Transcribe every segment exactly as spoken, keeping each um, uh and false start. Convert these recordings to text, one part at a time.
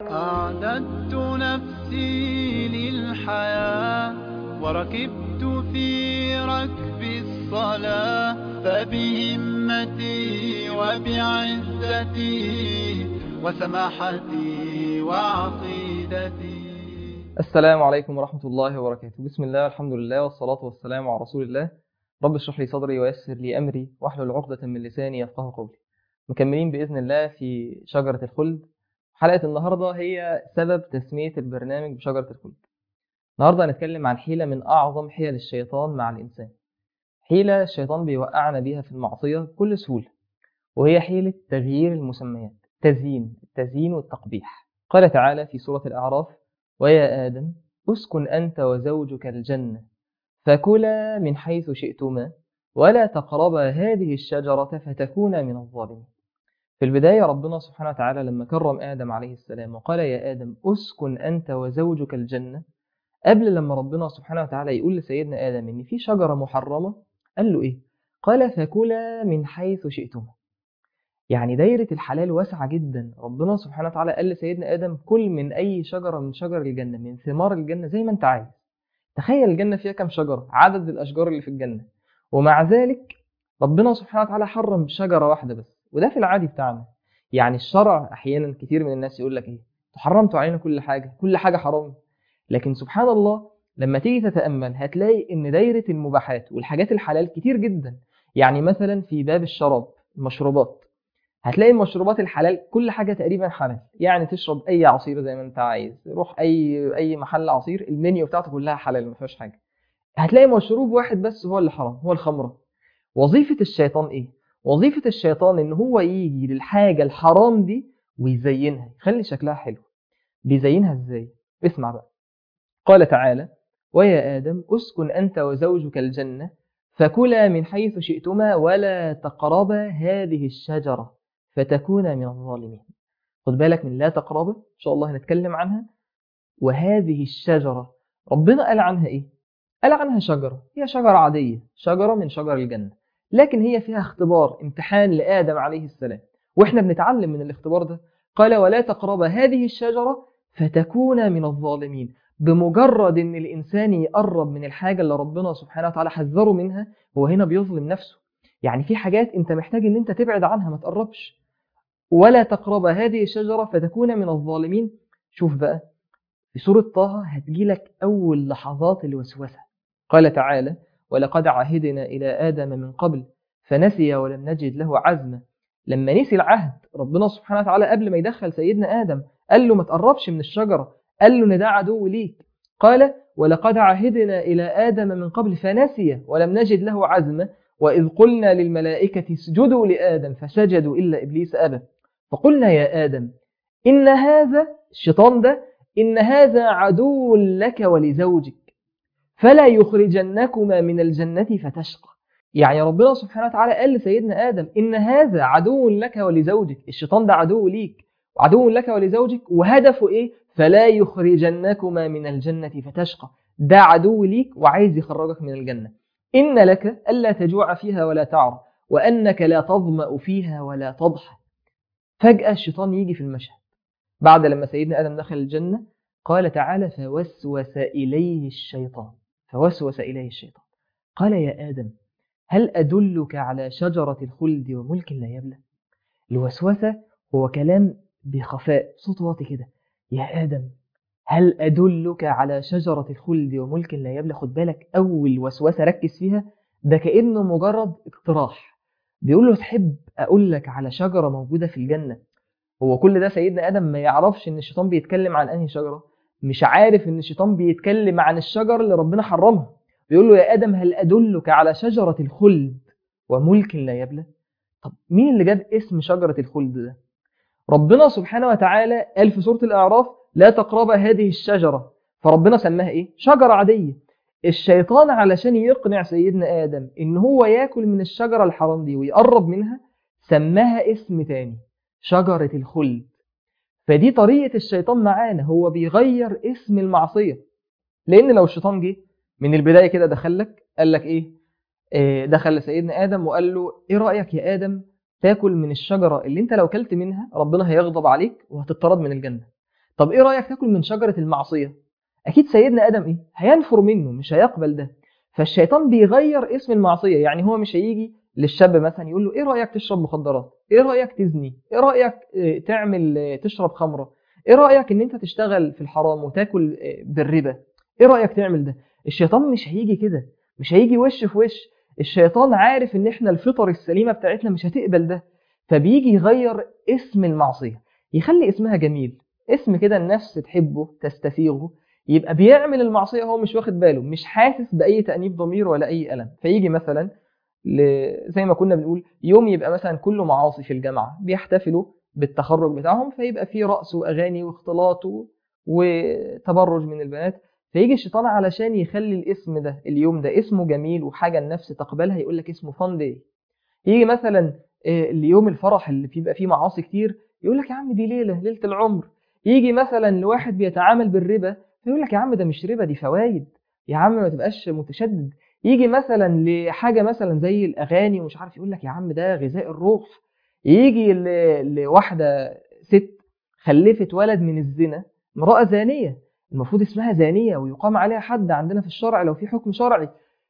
أعددت نفسي للحياة وركبت في ركب الصلاة، فبهمتي وبعزتي وسماحتي وعقيدتي. السلام عليكم ورحمة الله وبركاته. بسم الله والحمد لله والصلاة والسلام على رسول الله. رب اشرح لي صدري ويسر لي أمري واحلل عقدة من لساني يفقه قولي. مكملين بإذن الله في شجرة الخلد. حلقة النهاردة هي سبب تسمية البرنامج بشجرة الخلد. النهاردة هنتكلم عن حيلة من أعظم حيل الشيطان مع الإنسان، حيلة الشيطان بيوقعنا بيها في المعصية بكل سهولة، وهي حيلة تغيير المسميات، تزيين التزيين والتقبيح. قال تعالى في سورة الأعراف: ويا آدم اسكن أنت وزوجك الجنة فكلا من حيث شئتما ولا تقربا هذه الشجرة فتكونا من الظالمين. في البداية ربنا سبحانه وتعالى لما كرم آدم عليه السلام وقال يا آدم اسكن أنت وزوجك الجنة، قبل لما ربنا سبحانه وتعالى يقول لسيدنا آدم إن في شجرة محرمة قال له إيه؟ قال فكلا من حيث شئتما. يعني دايرة الحلال واسعة جدا. ربنا سبحانه وتعالى قال لسيدنا آدم كل من أي شجرة من شجر الجنة، من ثمار الجنة زي ما أنت عايز. تخيل الجنة فيها كم شجرة، عدد الأشجار اللي في الجنة، ومع ذلك ربنا سبحانه وتعالى حرم شجرة واحدة بس. وده في العادي بتاعنا. يعني الشرع أحيانا كتير من الناس يقول لك إيه؟ تحرمتوا علينا كل حاجة، كل حاجة حرام. لكن سبحان الله لما تيجي تتأمل هتلاقي إن دايرة المباحات والحاجات الحلال كتير جدا. يعني مثلا في باب الشراب، المشروبات، هتلاقي المشروبات الحلال كل حاجة تقريبا حلال. يعني تشرب أي عصير زي ما أنت عايز، روح أي أي محل عصير المنيو بتاعته كلها حلال ما فيهاش حاجة. هتلاقي مشروب واحد بس هو اللي حرام، هو الخمرة. وظيفة الشيطان إيه؟ وظيفة الشيطان إن هو يجي للحاجة الحرام دي ويزينها، يخلي شكلها حلو. بيزينها إزاي؟ اسمع بقى. قال تعالى: ويا آدم اسكن أنت وزوجك الجنة فكلا من حيث شئتما ولا تقربا هذه الشجرة فتكونا من الظالمين. خد بالك من لا تقربا، إن شاء الله هنتكلم عنها. وهذه الشجرة ربنا قال عنها إيه؟ قال عنها شجرة، هي شجرة عادية، شجرة من شجر الجنة، لكن هي فيها اختبار، امتحان لآدم عليه السلام، وإحنا بنتعلم من الاختبار ده. قال: ولا تقربا هذه الشجرة فتكونا من الظالمين. بمجرد ان الانسان يقرب من الحاجة اللي ربنا سبحانه وتعالى حذره منها، هو هنا بيظلم نفسه. يعني في حاجات انت محتاج ان انت تبعد عنها، ما تقربش. ولا تقرب هذه الشجرة فتكون من الظالمين. شوف بقى في سورة طه هتجيلك أول لحظات الوسوسة. قال تعالى: ولقد عهدنا إلى آدم من قبل فنسي ولم نجد له عزما. لما نسي العهد ربنا سبحانه وتعالى قبل ما يدخل سيدنا آدم قال له ما تقربش من الشجرة، قال له إن ده عدو ليك. قال: ولقد عهدنا إلى آدم من قبل فنسي ولم نجد له عزما وإذ قلنا للملائكة اسجدوا لآدم فسجدوا إلا إبليس أبى فقلنا يا آدم إن هذا الشيطان ده إن هذا عدو لك ولزوجك فلا يخرجنكما من الجنة فتشقى. يعني ربنا سبحانه وتعالى قال لسيدنا آدم إن هذا عدو لك ولزوجك، الشيطان ده عدو ليك وعدو لك ولزوجك، وهدفه إيه؟ فلا يخرجنكما من الجنة فتشقى. ده عدو ليك وعايز يخرجك من الجنة. إن لك ألا تجوع فيها ولا تعرى وأنك لا تظمأ فيها ولا تضحى. فجأة الشيطان يجي في المشهد بعد لما سيدنا آدم دخل الجنة. قال تعالى: فوسوس إليه الشيطان فوسوس إليه الشيطان قال يا آدم هل أدلك على شجرة الخلد وملك لا يبلى. الوسوسة هو كلام بخفاء، صوت واطي كده. يا آدم هل أدلك على شجرة الخلد وملك لا يبلى. خد بالك أول وسوسة ركز فيها، ده كأنه مجرد اقتراح. بيقول له تحب أقول لك على شجرة موجودة في الجنة. هو كل ده سيدنا آدم ما يعرفش إن الشيطان بيتكلم عن أنهي شجرة، مش عارف إن الشيطان بيتكلم عن الشجر اللي ربنا حرمها. بيقول له يا آدم هل أدلك على شجرة الخلد وملك لا يبلى. طب مين اللي جاب اسم شجرة الخلد ده؟ ربنا سبحانه وتعالى قال في سورة الأعراف: لا تقرب هذه الشجرة، فربنا سماها إيه؟ شجرة عادية. الشيطان علشان يقنع سيدنا آدم إن هو يأكل من الشجرة الحرام دي ويقرب منها سماها اسم تاني، شجرة الخلد. فدي طريقة الشيطان معانا، هو بيغير اسم المعصية. لأن لو الشيطان جه من البداية كده دخلك قال لك إيه؟ آه، دخل لسيدنا آدم وقال له إيه رأيك يا آدم تاكل من الشجرة اللي أنت لو كلت منها ربنا هيغضب عليك وهتطرد من الجنة. طب ايه رايك تاكل من شجره المعصيه؟ اكيد سيدنا ادم ايه هينفر منه، مش هيقبل ده. فالشيطان بيغير اسم المعصيه. يعني هو مش هيجي للشاب مثلا يقول له ايه رايك تشرب مخدرات، ايه رايك تزني، ايه رايك آه، تعمل آه، تشرب خمره، ايه رايك ان انت تشتغل في الحرام وتاكل آه، بالربا، ايه رايك تعمل ده. الشيطان مش هيجي كده، مش هيجي وش في وش. الشيطان عارف ان احنا الفطر السليمه بتاعتنا مش هتقبل ده، فبيجي يغير اسم المعصيه، يخلي اسمها جميل، اسم كده النفس تحبه تستسيغه. يبقى بيعمل المعصيه هو مش واخد باله، مش حاسس باي تانيب ضمير ولا اي الم. فيجي مثلا ل... زي ما كنا بنقول يوم يبقى مثلا كله معاصي في الجامعه، بيحتفلوا بالتخرج بتاعهم، فيبقى فيه رقص واغاني واختلاط و... وتبرج من البنات. فيجي الشيطان علشان يخلي الاسم ده اليوم ده اسمه جميل وحاجه النفس تقبلها، يقول لك اسمه فان داي. يجي مثلا آه، اليوم الفرح اللي بيبقى فيه معاصي كتير، يقول لك يا عم دي ليله ليله العمر. يجي مثلا لواحد بيتعامل بالربا، فيقول لك يا عم ده مش ربا، دي فوائد، يا عم ما تبقاش متشدد. يجي مثلا لحاجه مثلا زي الاغاني ومش عارف، يقول لك يا عم ده غذاء الروح. يجي ل- لواحده ست خلفت ولد من الزنا، امراه زانيه، المفروض اسمها زانيه ويقام عليها حد عندنا في الشرع لو في حكم شرعي.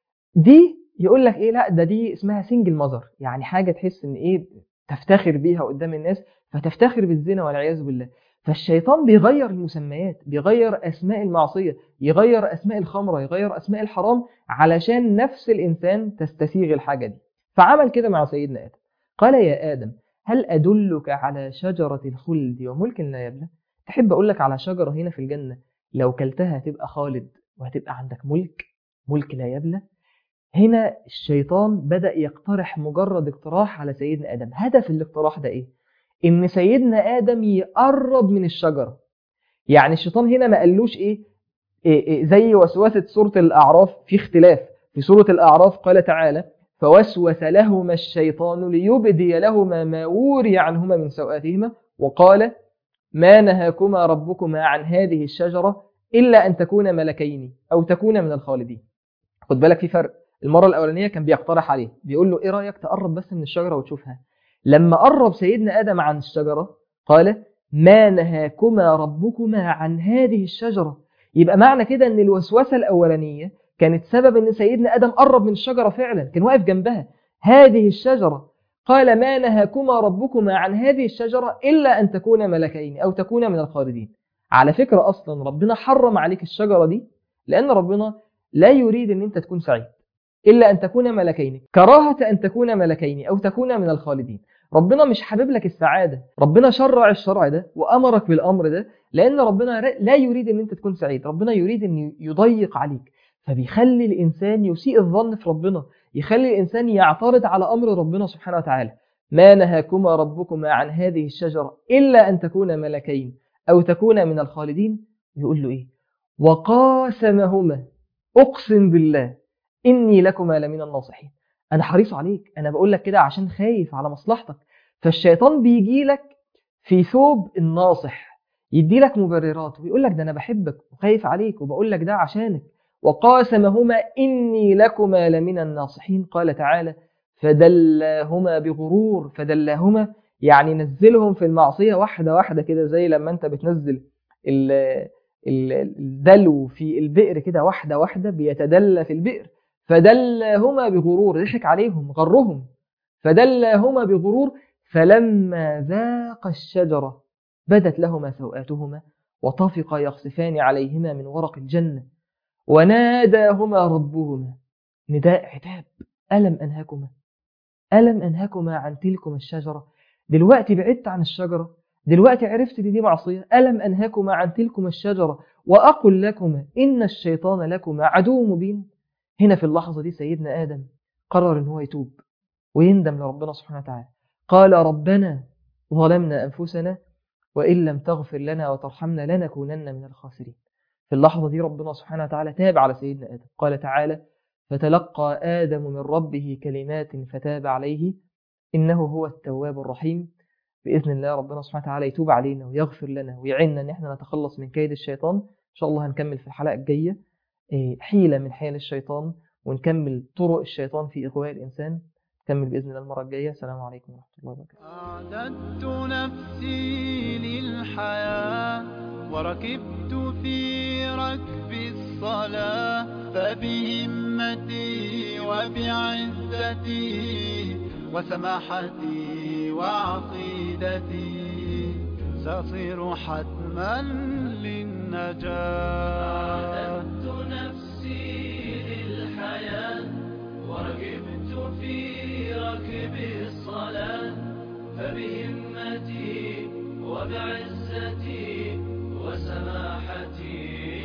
دي يقول لك ايه، لا ده دي اسمها سنجل ماذر، يعني حاجه تحس ان ايه تفتخر بيها قدام الناس، فتفتخر بالزنا والعياذ بالله. فالشيطان بيغير المسميات، بيغير اسماء المعصيه، يغير اسماء الخمره، يغير اسماء الحرام، علشان نفس الانسان تستسيغ الحاجه دي. فعمل كده مع سيدنا ادم. قال يا ادم هل ادلك على شجره الخلد وملك لا يبلى؟ تحب اقول لك على شجره هنا في الجنه لو كلتها هتبقى خالد وهتبقى عندك ملك، ملك لا يبلى. هنا الشيطان بدأ يقترح مجرد اقتراح على سيدنا آدم. هدف الاقتراح ده إيه؟ إن سيدنا آدم يقرب من الشجرة. يعني الشيطان هنا ما قالوش إيه, إيه, إيه زي وسوسة سورة الأعراف، في اختلاف. في سورة الأعراف قال تعالى فوسوس لهما الشيطان ليبدي لهما ما وري عنهما من سوآتهما وقال ما نهاكما ربكما عن هذه الشجرة إلا أن تكونا ملكين أو تكونا من الخالدين. خد بالك في فرق. المره الاولانيه كان بيقترح عليه، بيقول له ايه رايك تقرب بس من الشجره وتشوفها. لما قرب سيدنا ادم عن الشجره قال ما نهاكما ربكما عن هذه الشجره. يبقى معنى كده ان الوسوسه الاولانيه كانت سبب ان سيدنا ادم قرب من الشجره، فعلا كان واقف جنبها. هذه الشجره قال ما نهاكما ربكما عن هذه الشجره الا ان تكونا ملكين او تكونا من الخالدين. على فكره اصلا ربنا حرم عليك الشجره دي لان ربنا لا يريد ان انت تكون سعيد الا ان تكون ملكين، كراهه ان تكون ملكين او تكون من الخالدين. ربنا مش حابب لك السعاده، ربنا شرع الشرع ده وامرك بالامر ده لان ربنا لا يريد ان انت تكون سعيد، ربنا يريد ان يضيق عليك. فبيخلي الانسان يسيء الظن في ربنا، يخلي الانسان يعترض على امر ربنا سبحانه وتعالى. ما نهاكما ربكما عن هذه الشجره الا ان تكونا ملكين او تكونا من الخالدين. يقول له ايه وقاسمهما اقسم بالله اني لكما لمن الناصحين. انا حريص عليك، انا بقول لك كده عشان خايف على مصلحتك. فالشيطان بيجي لك في ثوب الناصح، يدي لك مبررات ويقول لك ده انا بحبك وخايف عليك وبقول لك ده عشانك. وقاسمهما اني لكما لمن الناصحين. قال تعالى فدلاهما بغرور. فدلاهما يعني نزلهم في المعصيه واحده واحده كده، زي لما انت بتنزل ال- ال- الدلو في البئر كده واحده واحده، بيتدلى في البئر. فدلاهما بغرور، ضحك عليهم غرهم. فدلاهما بغرور فلما ذاقا الشجرة بدت لهما سوآتهما وطفقا يخصفان عليهما من ورق الجنة وناداهما ربهما نداء عتاب ألم أنهكما ألم أنهكما عن تلكما الشجرة. دلوقتي بعدت عن الشجرة، دلوقتي عرفت دي, دي معصية. ألم أنهكما عن تلكما الشجرة وأقل لكما إن الشيطان لكما عدو مبين. هنا في اللحظة دي سيدنا آدم قرر إن هو يتوب ويندم لربنا سبحانه وتعالى. قال ربنا ظلمنا أنفسنا وإن لم تغفر لنا وترحمنا لنكونن من الخاسرين. في اللحظة دي ربنا سبحانه وتعالى تاب على سيدنا آدم. قال تعالى فتلقى آدم من ربه كلمات فتاب عليه إنه هو التواب الرحيم. بإذن الله ربنا سبحانه وتعالى يتوب علينا ويغفر لنا ويعيننا إن احنا نتخلص من كيد الشيطان. إن شاء الله هنكمل في الحلقة الجاية حيلة من حيل الشيطان، ونكمل طرق الشيطان في إغواء الإنسان. نكمل بإذن الله المرة الجاية. السلام عليكم ورحمة الله وبركاته. أعددت نفسي للحياة وركبت في ركب الصلاة، فبهمتي وبعزتي وسماحتي وعقيدتي سأصير حتما للنجاة. أعددت نفسي للحياة وركبت في ركب الصلاة، فبهمتي وبعزتي وسماحتي